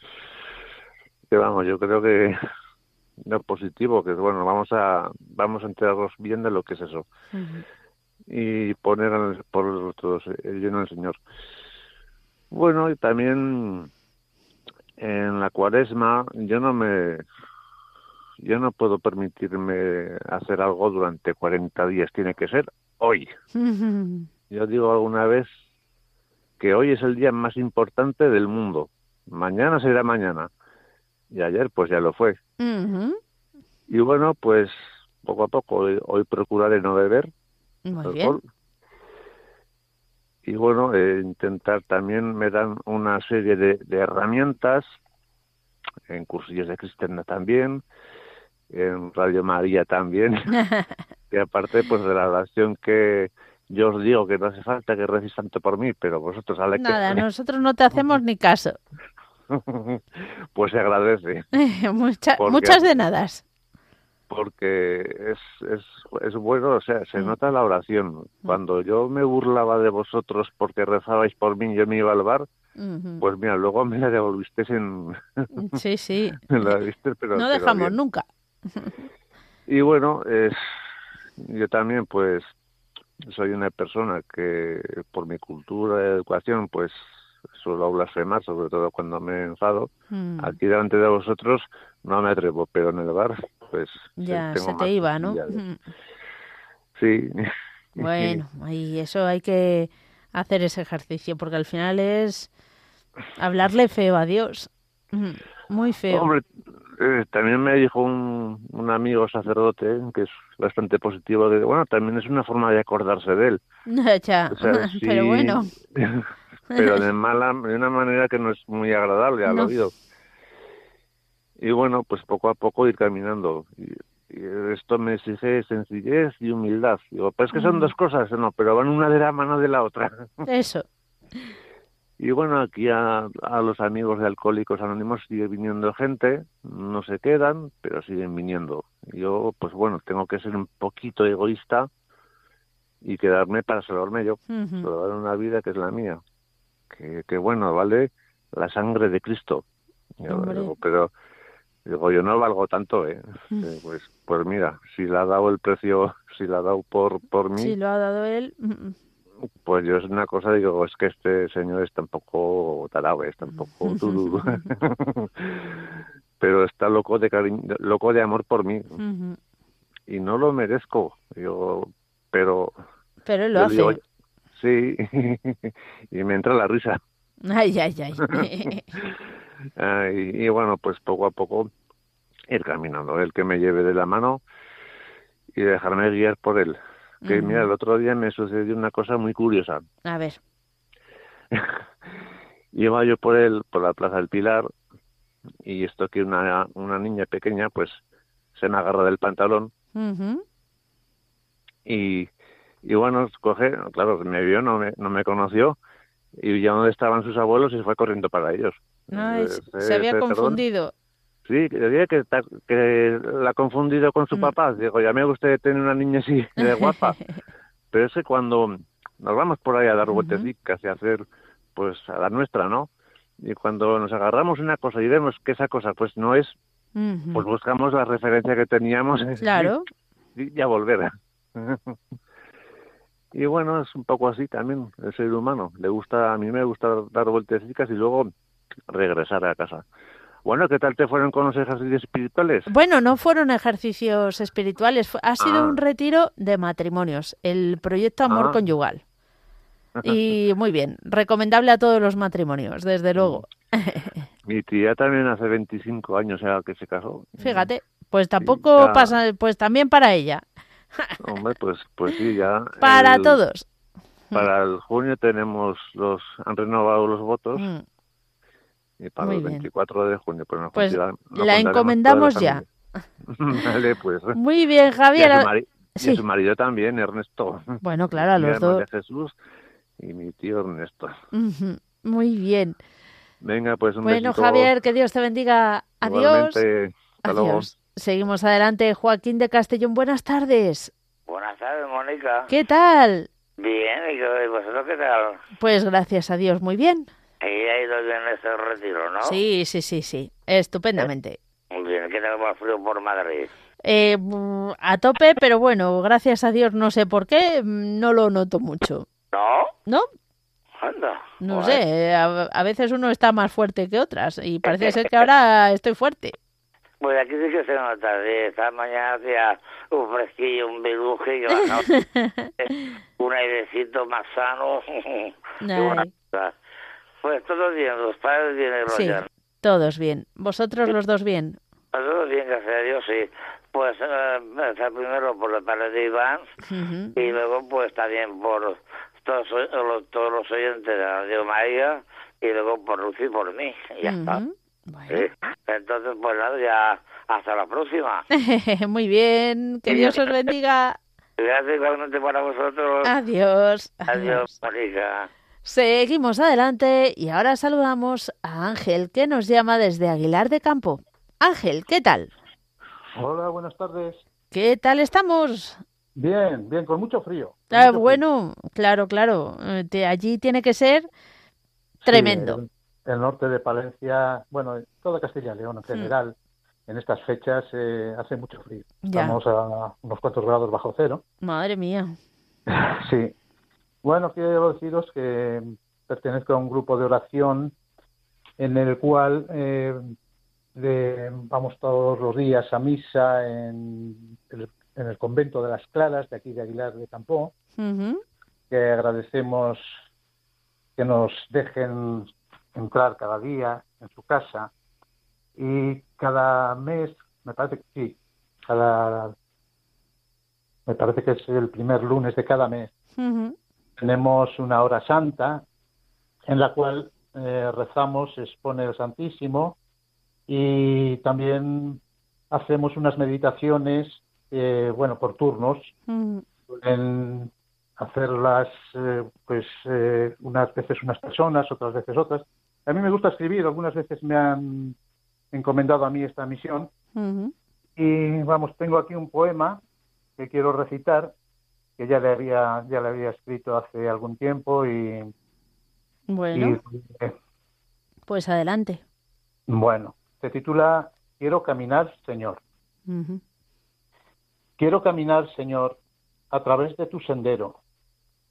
Que vamos, yo creo que lo positivo, que bueno, vamos a vamos a enterarnos bien de lo que es eso. Uh-huh. Y poner el, por todos el lleno del Señor. Bueno, y también en la Cuaresma yo no me yo no puedo permitirme hacer algo durante cuarenta días, tiene que ser hoy. Uh-huh. Yo digo alguna vez que hoy es el día más importante del mundo. Mañana será mañana. Y ayer pues ya lo fue. Uh-huh. Y bueno, pues poco a poco hoy, hoy procuraré no beber Muy alcohol. Bien. Y bueno, eh, intentar también me dan una serie de, de herramientas en cursillos de cristiana también, en Radio María también, que aparte pues de la oración que yo os digo que no hace falta que recéis tanto por mí, pero vosotros... Ale, Nada, que... nosotros no te hacemos ni caso. Pues se agradece. Mucha, porque, muchas de nada. Porque es, es, es bueno, o sea, se nota la oración. Cuando yo me burlaba de vosotros porque rezabais por mí y yo me iba al bar, uh-huh. pues mira, luego me la devolvisteis en... Sí, sí. me la diste, pero, no dejamos pero nunca. Y bueno, es, yo también pues soy una persona que por mi cultura de educación pues suelo blasfemar, sobre todo cuando me enfado. Mm. Aquí delante de vosotros no me atrevo, pero en el bar pues ya tengo se te iba, ¿no? Sí. Bueno, y eso hay que hacer ese ejercicio porque al final es hablarle feo a Dios. Muy feo. Hombre, eh, también me dijo un, un amigo sacerdote que es bastante positivo, que bueno, también es una forma de acordarse de él. Ya, o sea, sí, pero bueno. Pero de mala, de una manera que no es muy agradable al no. oído. Y bueno, pues poco a poco ir caminando. Y, y esto me exige sencillez y humildad. Digo, pues es que son mm. dos cosas, no, pero van una de la mano de la otra. Eso. Y bueno, aquí a, a los amigos de Alcohólicos Anónimos sigue viniendo gente, no se quedan, pero siguen viniendo. Yo, pues bueno, tengo que ser un poquito egoísta y quedarme para salvarme yo, uh-huh. salvar una vida que es la mía. Que, que bueno, vale la sangre de Cristo. Yo, digo, pero digo, yo no valgo tanto, ¿eh? Uh-huh. eh pues, pues mira, si le ha dado el precio, si le ha dado por, por mí... Si lo ha dado él... Uh-uh. Pues yo es una cosa, digo, es que este señor está un poco tarao, está un poco turú. Pero está loco de cariño, loco de amor por mí. Uh-huh. Y no lo merezco, yo, pero... Pero él lo hace. Digo, sí, y me entra la risa. Ay, ay, ay. ay. Y bueno, pues poco a poco ir caminando, el que me lleve de la mano y dejarme guiar por él. Que uh-huh. Mira, el otro día me sucedió una cosa muy curiosa. A ver. Iba yo por él, por la Plaza del Pilar, y esto que una, una niña pequeña, pues, se me agarra del pantalón. Uh-huh. Y, y bueno, coge, claro, me vio, no me, no me conoció, y ya donde estaban sus abuelos y se fue corriendo para ellos. No, eh, se, se había confundido. Perdón. Sí, que diría que, que la ha confundido con su mm. papá. Digo, ya me gusta tener una niña así de guapa. Pero es que cuando nos vamos por ahí a dar uh-huh. vueltecitas y a hacer, pues, a la nuestra, ¿no? Y cuando nos agarramos una cosa y vemos que esa cosa, pues, no es, uh-huh. pues buscamos la referencia que teníamos. Claro. Y, y a volver. Y bueno, es un poco así también el ser humano. Le gusta, a mí me gusta dar vueltecitas y luego regresar a casa. Bueno, ¿qué tal te fueron con los ejercicios espirituales? Bueno, no fueron ejercicios espirituales, ha sido ah. un retiro de matrimonios, el proyecto Amor ah. Conyugal. Y muy bien, recomendable a todos los matrimonios, desde luego. Mi tía también hace veinticinco años ya que se casó. Fíjate, pues tampoco sí, pasa, pues también para ella. Hombre, pues, pues sí, ya. Para el, todos. Para el junio tenemos los, han renovado los votos. Mm. Y para Muy el veinticuatro bien. De junio, pues, nos pues nos la encomendamos la ya. Vale, pues. Muy bien, Javier. Y a su, mari- sí. y a su marido también, Ernesto. Bueno, claro, a los dos. Jesús y mi tío Ernesto. Uh-huh. Muy bien. Venga, pues un bueno, besito. Javier, que Dios te bendiga. Adiós. Igualmente. Hasta Adiós. Luego. Seguimos adelante. Joaquín de Castellón, buenas tardes. Buenas tardes, Mónica. ¿Qué tal? Bien, ¿y vosotros qué tal? Pues gracias a Dios, muy bien. Y ha ido bien este retiro, ¿no? Sí, sí, sí, sí, estupendamente. Muy bien, ¿qué tal más frío por Madrid? Eh, a tope, pero bueno, gracias a Dios, no sé por qué, no lo noto mucho. ¿No? ¿No? Anda. No bueno. sé, a, a veces uno está más fuerte que otras y parece ser que ahora estoy fuerte. Pues aquí sí que se nota, sí, esta mañana hacía un fresquillo, un biruje, y un airecito más sano. Pues todos bien, los padres bien y los Sí, ya. todos bien. ¿Vosotros los dos bien? Todos bien, gracias a Dios, sí. Pues eh, primero por la parte de Iván uh-huh. y luego pues también por todos, todos los oyentes de la Radio María y luego por Lucy y por mí, y ya uh-huh. está. Bueno. ¿Sí? Entonces, pues nada, ya hasta la próxima. Muy bien, que Dios os bendiga. Gracias igualmente para vosotros. Adiós. Adiós, Mónica. Seguimos adelante y ahora saludamos a Ángel, que nos llama desde Aguilar de Campo. Ángel, ¿qué tal? Hola, buenas tardes. ¿Qué tal estamos? Bien, bien, con mucho frío. Con ah, mucho bueno, frío. claro, claro. Te, allí tiene que ser tremendo. Sí, el, el norte de Palencia, bueno, toda Castilla y León en general, mm. en estas fechas eh, hace mucho frío. Ya. Estamos a unos cuantos grados bajo cero. Madre mía. Sí. Bueno, quiero deciros que pertenezco a un grupo de oración en el cual eh, de, vamos todos los días a misa en el, en el convento de las Claras, de aquí de Aguilar de Campo, uh-huh. que agradecemos que nos dejen entrar cada día en su casa y cada mes, me parece que sí, cada, me parece que es el primer lunes de cada mes, uh-huh. tenemos una hora santa en la cual eh, rezamos, se expone el Santísimo y también hacemos unas meditaciones, eh, bueno, por turnos, mm. en hacerlas, eh, pues, eh, unas veces unas personas, otras veces otras. A mí me gusta escribir, algunas veces me han encomendado a mí esta misión. Mm-hmm. Y, vamos, tengo aquí un poema que quiero recitar, que ya le había ya le había escrito hace algún tiempo y... Bueno, y, eh, pues adelante. Bueno, se titula Quiero caminar, Señor. Uh-huh. Quiero caminar, Señor, a través de tu sendero.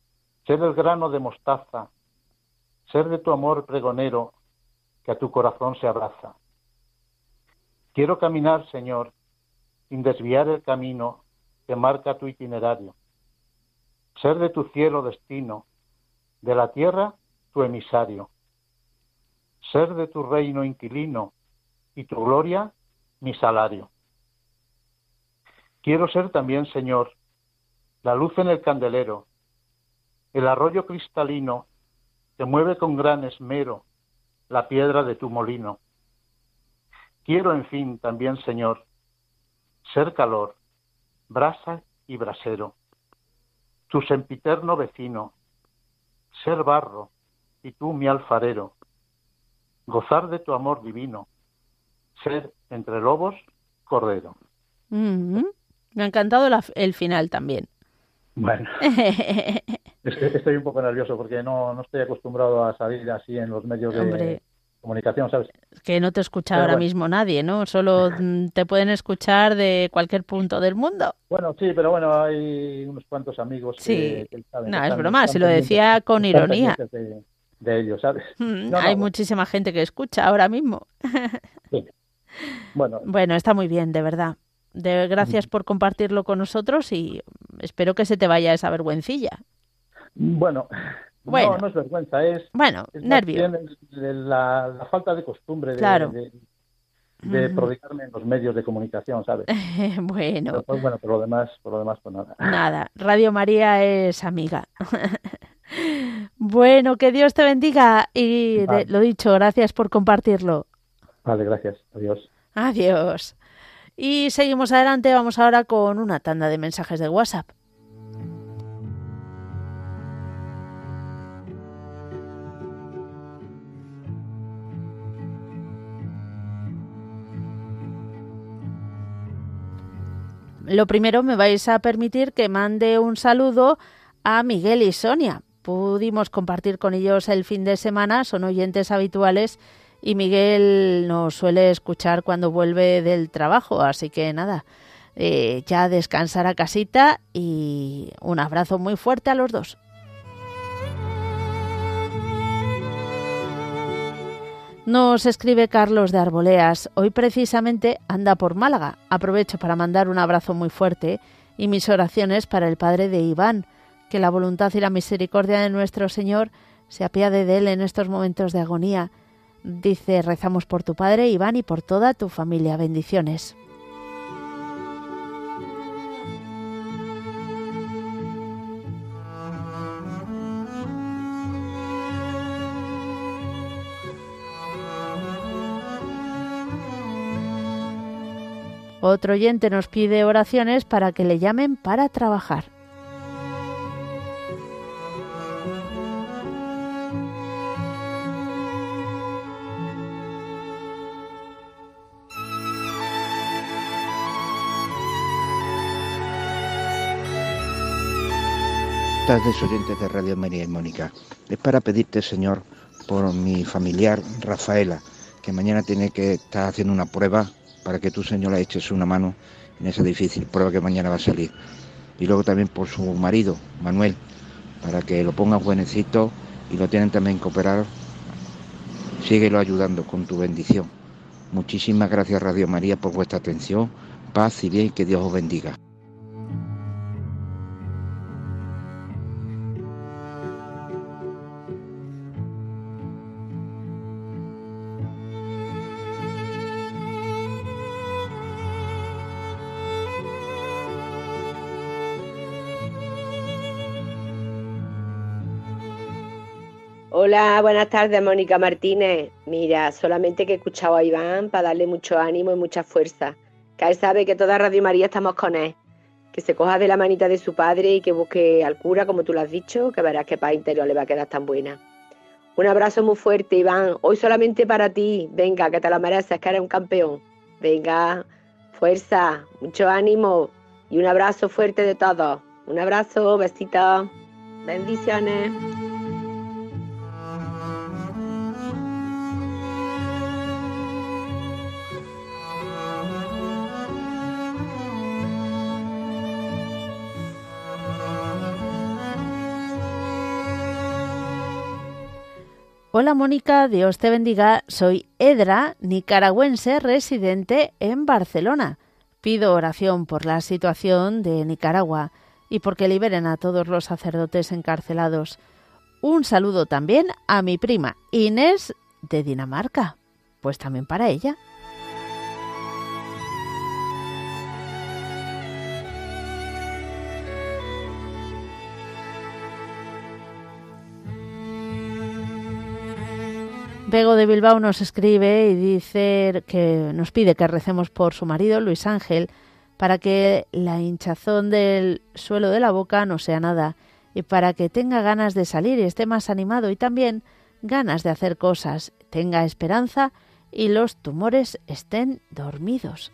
ser el grano de mostaza, ser de tu amor pregonero que a tu corazón se abraza. Quiero caminar, Señor, sin desviar el camino que marca tu itinerario, ser de tu cielo destino, de la tierra tu emisario, ser de tu reino inquilino y tu gloria mi salario. Quiero ser también, Señor, la luz en el candelero, el arroyo cristalino que mueve con gran esmero la piedra de tu molino. Quiero, en fin, también, Señor, ser calor, brasa y brasero, tu sempiterno vecino, ser barro y tú mi alfarero, gozar de tu amor divino, ser entre lobos cordero. Mm-hmm. Me ha encantado la, el final también. Bueno, estoy un poco nervioso porque no, no estoy acostumbrado a salir así en los medios de Hombre, comunicación, ¿sabes? Que no te escucha Pero ahora bueno. mismo nadie, ¿no? Solo te pueden escuchar de cualquier punto del mundo. Bueno, sí, pero bueno, hay unos cuantos amigos sí. que, que saben. No, que es broma, se lo decía con ironía. De, de ellos, ¿sabes? Mm, no, hay no, muchísima gente que escucha ahora mismo. Sí. Bueno. Bueno, está muy bien, de verdad. De, gracias por compartirlo con nosotros y espero que se te vaya esa vergüencilla. Bueno, bueno no, no es vergüenza, es, bueno, es nervio. La, la falta de costumbre de, claro. de, de mm. prodigarme en los medios de comunicación, ¿sabes? bueno. Pero, pues, bueno, por lo demás, por lo demás, pues nada. Nada, Radio María es amiga. Bueno, que Dios te bendiga y vale. de, lo dicho, gracias por compartirlo. Vale, gracias. Adiós. Adiós. Y seguimos adelante, vamos ahora con una tanda de mensajes de WhatsApp. Lo primero, me vais a permitir que mande un saludo a Miguel y Sonia. Pudimos compartir con ellos el fin de semana, son oyentes habituales y Miguel nos suele escuchar cuando vuelve del trabajo, así que nada, eh, ya descansar a casita y un abrazo muy fuerte a los dos. Nos escribe Carlos de Arboleas, hoy precisamente anda por Málaga. Aprovecho para mandar un abrazo muy fuerte y mis oraciones para el padre de Iván, que la voluntad y la misericordia de nuestro Señor se apiade de él en estos momentos de agonía. Dice, rezamos por tu padre Iván y por toda tu familia. Bendiciones. Otro oyente nos pide oraciones para que le llamen para trabajar. Tardes, oyentes de Radio María y Mónica. Es para pedirte, Señor, por mi familiar Rafaela, que mañana tiene que estar haciendo una prueba para que tú, Señor, le eches una mano en esa difícil prueba que mañana va a salir. Y luego también por su marido, Manuel, para que lo pongan buenecito y lo tienen también que operar. Síguelo ayudando con tu bendición. Muchísimas gracias, Radio María, por vuestra atención. Paz y bien, que Dios os bendiga. Hola, buenas tardes, Mónica Martínez. Mira, solamente que he escuchado a Iván para darle mucho ánimo y mucha fuerza. Que él sabe que toda Radio María estamos con él. Que se coja de la manita de su padre y que busque al cura, como tú lo has dicho, que verás que paz interior le va a quedar tan buena. Un abrazo muy fuerte, Iván. Hoy solamente para ti. Venga, que te lo mereces, que eres un campeón. Venga, fuerza, mucho ánimo y un abrazo fuerte de todos. Un abrazo, besitos, bendiciones. Hola Mónica, Dios te bendiga. Soy Edra, nicaragüense residente en Barcelona. Pido oración por la situación de Nicaragua y porque liberen a todos los sacerdotes encarcelados. Un saludo también a mi prima Inés de Dinamarca. Pues también para ella. Bego de Bilbao nos escribe y dice que nos pide que recemos por su marido, Luis Ángel, para que la hinchazón del suelo de la boca no sea nada y para que tenga ganas de salir y esté más animado y también ganas de hacer cosas, tenga esperanza y los tumores estén dormidos.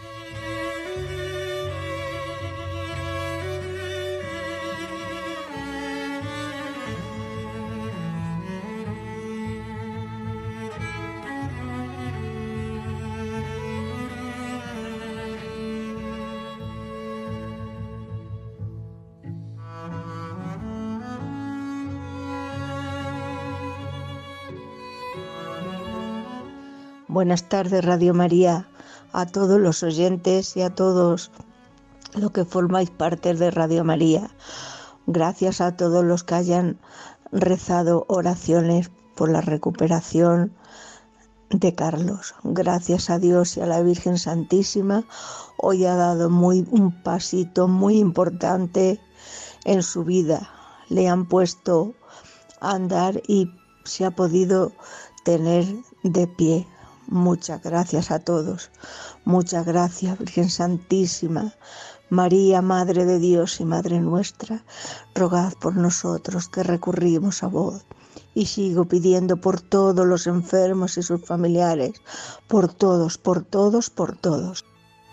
Buenas tardes, Radio María, a todos los oyentes y a todos los que formáis parte de Radio María. Gracias a todos los que hayan rezado oraciones por la recuperación de Carlos. Gracias a Dios y a la Virgen Santísima, hoy ha dado muy, un pasito muy importante en su vida. Le han puesto a andar y se ha podido tener de pie. Muchas gracias a todos. Muchas gracias, Virgen Santísima. María, Madre de Dios y Madre nuestra, rogad por nosotros que recurrimos a vos. Y sigo pidiendo por todos los enfermos y sus familiares, por todos, por todos, por todos.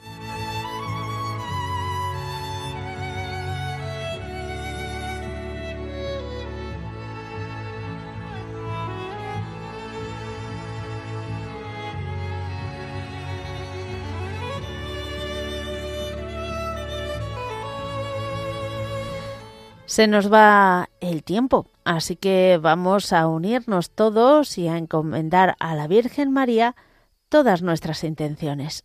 Se nos va el tiempo, así que vamos a unirnos todos y a encomendar a la Virgen María todas nuestras intenciones.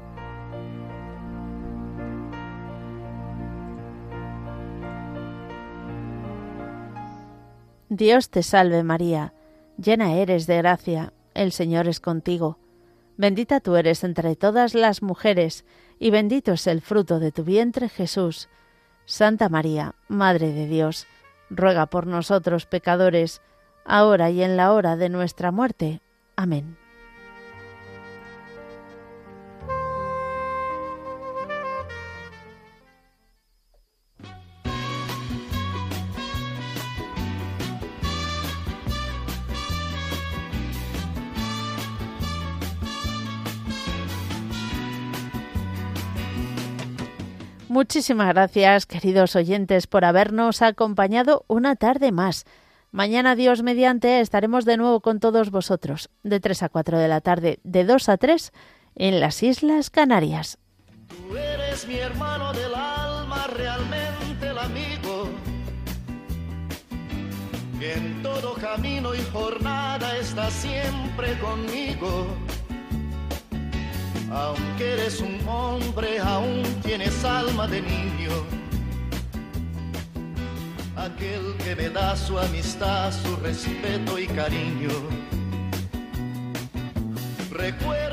Dios te salve María, llena eres de gracia, el Señor es contigo. Bendita tú eres entre todas las mujeres, y bendito es el fruto de tu vientre, Jesús. Santa María, Madre de Dios, ruega por nosotros pecadores, ahora y en la hora de nuestra muerte. Amén. Muchísimas gracias, queridos oyentes, por habernos acompañado una tarde más. Mañana, Dios mediante, estaremos de nuevo con todos vosotros, de tres a cuatro de la tarde, de dos a tres, en las Islas Canarias. Tú eres mi hermano del alma, realmente el amigo, que en todo camino y jornada está siempre conmigo. Aunque eres un hombre, aún tienes alma de niño. Aquel que me da su amistad, su respeto y cariño. Recuerda